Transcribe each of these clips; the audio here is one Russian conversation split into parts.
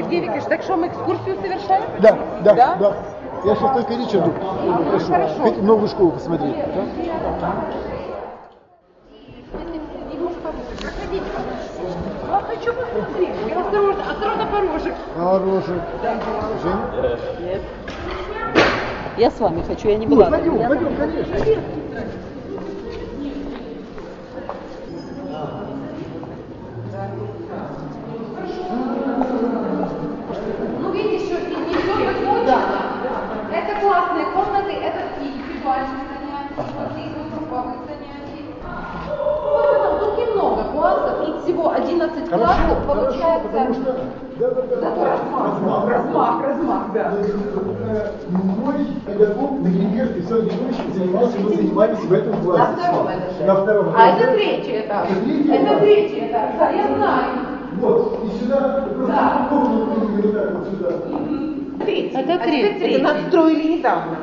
Сергей Викторович, так что мы экскурсию совершаем? Да. Я сейчас только Ричарду прошу. Хоть новую школу посмотреть. Я хочу посмотреть. Осторожно, порожек. Порожек. Жень? Нет. Я с вами хочу, я не была. Пойдем, конечно. Ну, видите, что не все закончено. Это классные комнаты, это индивидуальные занятия, вот здесь вот групповых занятий. Вот тут немного классов, тут всего 11 классов, получается. Потому что... Размах, да. Мой педагог, например, Александр Григорьевич занимался, мы занимались в этом классе. На втором этаже. На втором этаже. А это третий этаж. Это третий этаж, да, я знаю. Вот, и сюда, просто комнату вот так вот сюда. Третий. Это третий. Это надстроили недавно.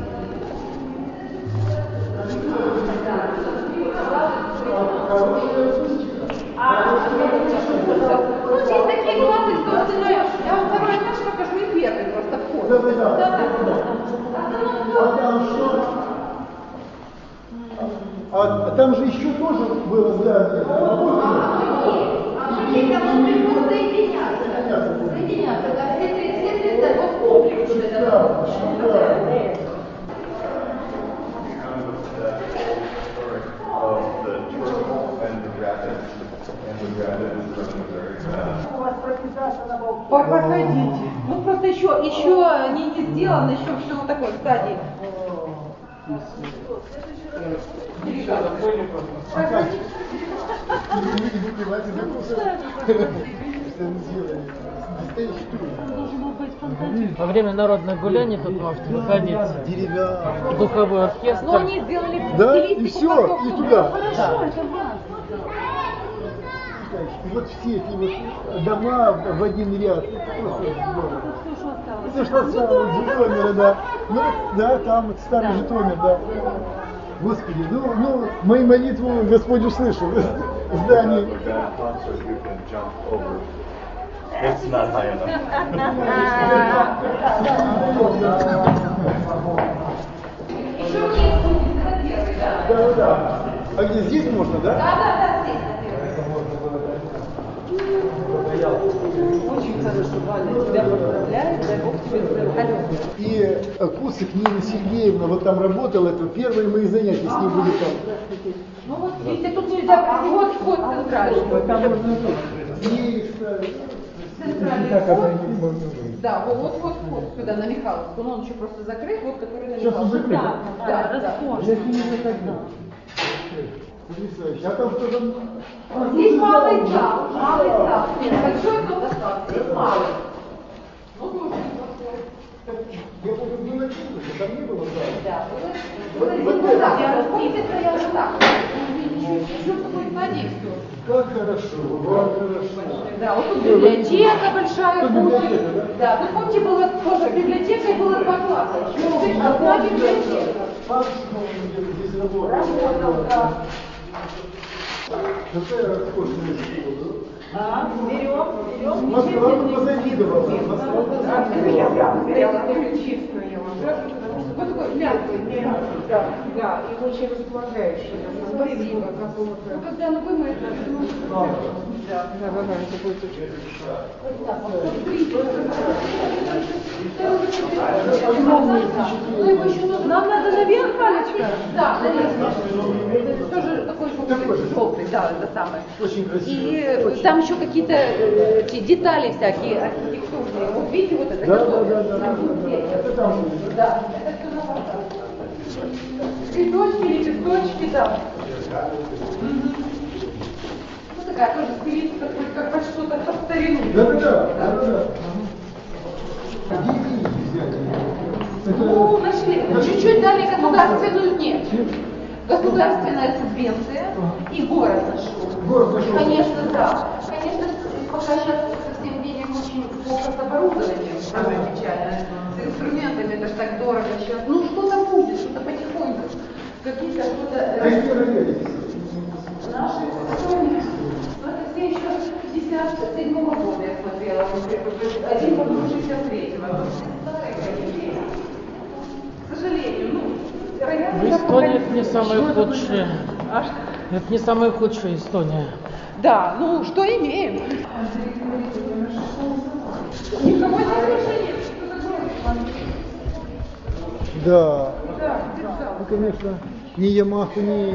Ну, здесь такие классы, собственно, я вам второй этаж покажу и первый просто вход. А там что? А там же еще тоже было здание, да? Здесь там придут соединяться, да, это вот комплекс вот этот. Проходите. Ну просто еще не сделано, еще все вот такой стадии. Во время народных гуляний тут можете находиться. Деревянный. Духовой оркестр. Но они сделали Да, и стилистику все, потом. и туда. Хорошо, это И вот все эти вот дома в один ряд. Это что осталось, Житомира, да. Ну, да, там вот старый Житомир, да. Господи, ну, мои молитвы Господь услышал. Здание. It's not high enough. еще вниз будет, это первый, да. Да. А где здесь можно, да? Да, здесь. Очень хорошо, Валя, тебя поздравляю, дай Бог тебе здоровья. И Кусик Нина Сергеевна вот там работала, это первые мои занятия с ней были там. Ну вот видите, тут нельзя пройти, вот вход центральный. Там можно и Центральный вход. Да, вот вход сюда на Михайловскую, но он еще просто закрыт, вот который на Сейчас он Михайловскую. закрыт. Да. Потрясающе. А там что там? Здесь малый зал. Нет, большой кто остался, здесь малый. Ну тоже неплохой. Я помню, было чудо, там не было зала. Да, было здесь так. Я помните, стоял вот так. Еще какой-то надеюсь. Как хорошо. Да, вот тут библиотека большая. Тут библиотека, да? Да, тут помните, была тоже библиотека и было 2 класса. Одна библиотека. Здесь работал. Да. Какая роскошная школа. Берем. Москва бы позавидовала. Вот такой мягкий. Да, и очень располагающий. Спасибо какого-то. Ну, когда оно вымоет, Да, это будет очень нам надо наверх, Валечка? Да, наверх. Это тоже такой же желтый, да, это самое. Очень красиво. И там еще какие-то эти детали всякие архитектурные. Вот видите, вот это готовится. Это там. Да, это все на фасаде. Цветочки, лепесточки, да. Ну такая тоже стилистика, как под что-то под старину. Да. Где книги взять? Ну, нашли. Чуть-чуть дали государственную, нет. Государственная субвенция и город нашел. Город нашел. Конечно, да. Конечно, пока сейчас совсем денег очень плохо с оборудованием, самое печальное. С инструментами это ж так дорого сейчас. Ну что-то будет, что-то потихоньку. Какие-то что-то... А где родились? Наши, это все еще 57-го года я смотрела. Один по 63-го. К сожалению, В Эстонии это не самое худшее. Это не самая худшая Эстония. да, ну что имеем? Никого здесь больше нет. Да. Ну, конечно, ни Ямаху, ни...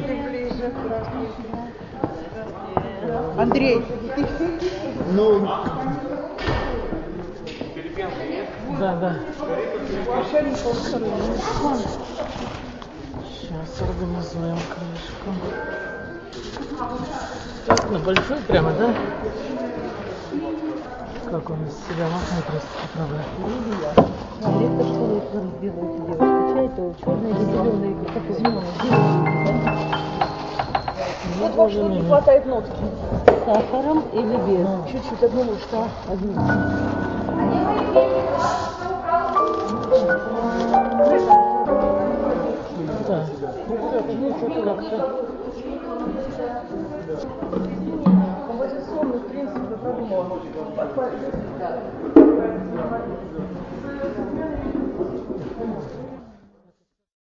Андрей, Ну, Да, да. Сейчас организуем крышку. Так, на большой прямо, да? Как он из себя махнет, поправляет. А это что вы делаете, девушка? Чай то черный или зеленый? Какой? Зеленый. вот вам что не хватает нотки. С сахаром или без? Чуть-чуть, одну ложку. Одну. Да. Ну, что-то как-то. Композиционный принцип я продумала.